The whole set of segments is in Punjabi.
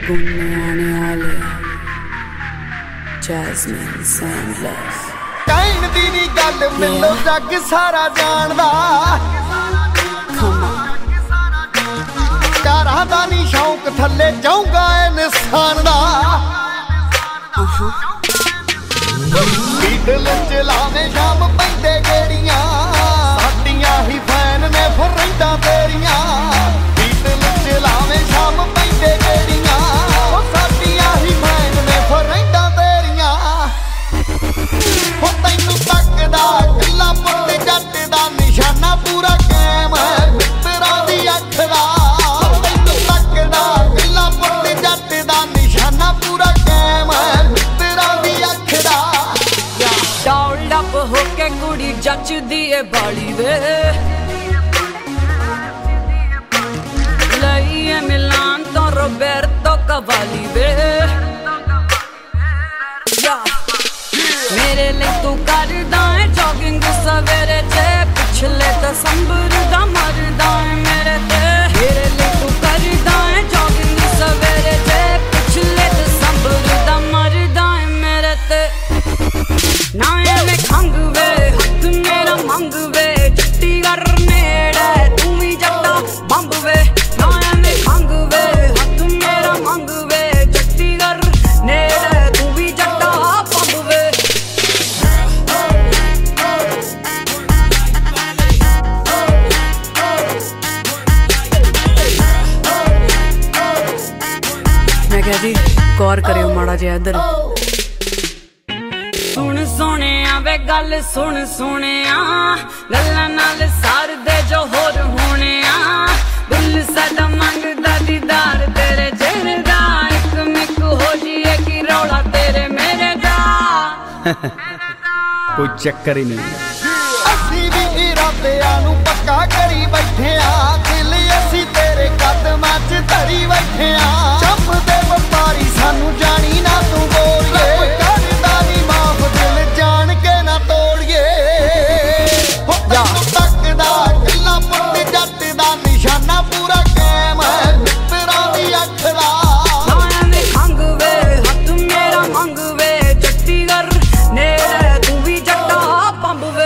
गुन्ने आले Jasmine Sandless ਕਹਿਣ ਦੀ ਨੀ ਗੱਲ ਮੈਨੂੰ ਜੱਗ ਸਾਰਾ ਜਾਣਦਾ ਕਾਰਾਂ ਦਾ ਨੀ ਸ਼ੌਂਕ ਥੱਲੇ ਜਾਊਗਾ ਇਨਸਾਨ ਦਾ ਦਿਲ ਚ ਲਾਵੇਂ ਸ਼ਾਮ ਪੈਂਦੇ ਗੇੜੀਆਂ ਸਾਡੀਆਂ ਹੀ ਫੈਨ ਨੇ ਫਿਰ ਰਹਿੰਦਾ ਤੇਰੀਆਂ ਦਿਲ ਚ ਲਾਵੇਂ ਸ਼ਾਮ ਪੈਂਦੇ ਗੇੜੀਆਂ ਉਹ ਸਾਡੀਆਂ ਹੀ ਫੈਨ ਨੇ ਫਿਰ ਰਹਿੰਦਾ ਤੇਰੀਆਂ ਹੋ ਤੈਨੂੰ ਤੱਕਦਾ ਕੱਲਾ ਪੁੱਤ ਜੱਟ ਦਾ ਨਿਸ਼ਾਨਾ ਪੂਰਾ ਕਾਇਮ ਹੈ ਮਿੱਤਰਾਂ ਦੀ ਅੱਖ ਦਾ ਤੈਨੂੰ ਤੱਕਦਾ ਕੱਲਾ ਪੁੱਤ ਜੱਟ ਦਾ ਨਿਸ਼ਾਨਾ ਪੂਰਾ ਕਾਇਮ ਹੈ ਮਿੱਤਰਾਂ ਦੀ ਅੱਖ ਦਾ ਡੌਲਡ ਅਪ ਹੋ ਕੇ ਕੁੜੀ ਜੱਚਦੀ ਏ ਬਾਲੀ ਵੇ ਲਈਏ ਮਿਲਾਨ ਤੋਂ ਰੋਬਰਟੋ ਕਵਾਲੀ ਵੇ ਮੇਰੇ ਲਈ ਤੂੰ ਕਰਦਾ ਏ ਜੋਗਿੰਗ ਸਵੇਰੇ ਤੇ ਪਿਛਲੇ ਦਸੰਬਰ ਦਾ ਮਰਦਾ ਏ ਮੇਰੇ ਤੇ ਮੇਰੇ ਲਈ ਤੂੰ ਕਰਦਾ ਏ ਜੋਗਿੰਗ ਸਵੇਰੇ ਤੇ ਪਿਛਲੇ ਦਸੰਬਰ ਦਾ ਮਰਦਾ ਏ ਮੇਰੇ ਤੇ ਨਾ ਐਵੇਂ ਖੰਗ ਵੇ ਹੱਥ ਮੇਰਾ ਮੰਗ ਵੇ ਜੱਟੀ ਕਰ ਨੇੜੇ ਤੂੰ ਵੀ ਜੱਟਾ ਬੰਬ ਵੇ ਨਾ ਐਵੇਂ ਖੰਗ ਵੇ ਹੱਥ ਮੇਰਾ ਮੰਗ ਵੇ ਜੱਟੀ ਕਰ ਨੇੜੇ ਤੂੰ ਵੀ ਜੱਟਾ ਬੰਬ ਵੇ मैं कह दी गौर करियो माड़ा जिहा इधर सुन सोनिया वे गल सुन सोनिया गल्लां नाल सार दे जो होर होने दिल साडा मंगदा दीदार तेरे चेहरे दा इक मिक हो जीए कि रौला तेरे मेरे दा कोई चक्कर ही नहीं ਅਸੀਂ ਵੀ ਇਰਾਦਿਆਂ ਨੂੰ ਪੱਕਾ ਕਰੀ ਬੈਠੇ ਆ ਦਿਲ ਅਸੀਂ ਤੇਰੇ ਕਦਮਾਂ 'ਚ ਧਰੀ ਬੈਠੇ ਆ ਚੱਪ ਦੇ ਵਪਾਰੀ ਸਾਨੂੰ ਜਾਣੀ ਨਾ ਤੂੰ ਗੋਰੀਏ ਕਰਦਾ ਨੀ ਮਾਫ ਦਿਲ ਜਾਣ ਕੇ ਨਾ ਤੋੜੀਏ ਹੋ ਤੈਨੂੰ ਤੱਕਦਾ ਕੱਲਾ ਪੁੱਤ ਜੱਟ ਦਾ ਨਿਸ਼ਾਨਾ ਪੂਰਾ ਕਾਇਮ ਹੈ ਮਿੱਤਰਾਂ ਦੀ ਅੱਖ ਦਾ ਐਵੇਂ ਖੰਗ ਵੇ ਹੱਥ ਮੇਰਾ ਮੰਗ ਵੇ ਜੱਟੀ ਕਰ ਨੇੜੇ ਤੂੰ ਵੀ ਜੱਟਾ ਬੰਬ ਵੇ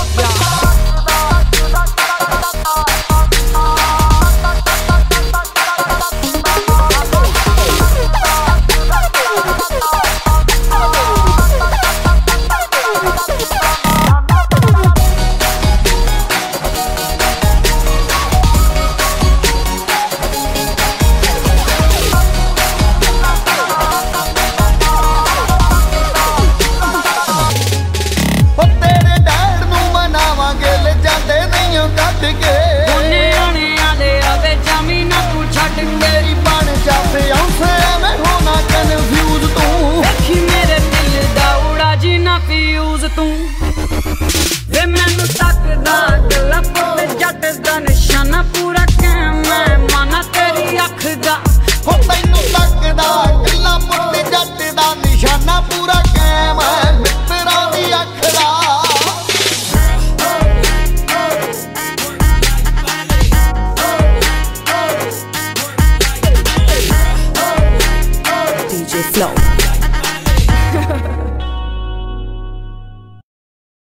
ਤੂੰ ਵੇ ਮੈਨੂੰ ਤੱਕਦਾ ਗੱਲਾਂ ਪੁੱਤ ਜੱਟ ਦਾ ਨਿਸ਼ਾਨਾ ਪੂਰਾ ਕਾਇਮ ਹੈ ਮਾਨਾ ਤੇਰੀ ਅੱਖ ਦਾ ਹੋ ਤੈਨੂੰ ਤੱਕਦਾ ਗੱਲਾਂ ਪੁੱਤ ਜੱਟ ਦਾ ਨਿਸ਼ਾਨਾ ਪੂਰਾ ਕਾਇਮ ਹੈ ਮਿੱਤਰਾਂ ਦੀ ਅੱਖ ਦਾ DJ Flow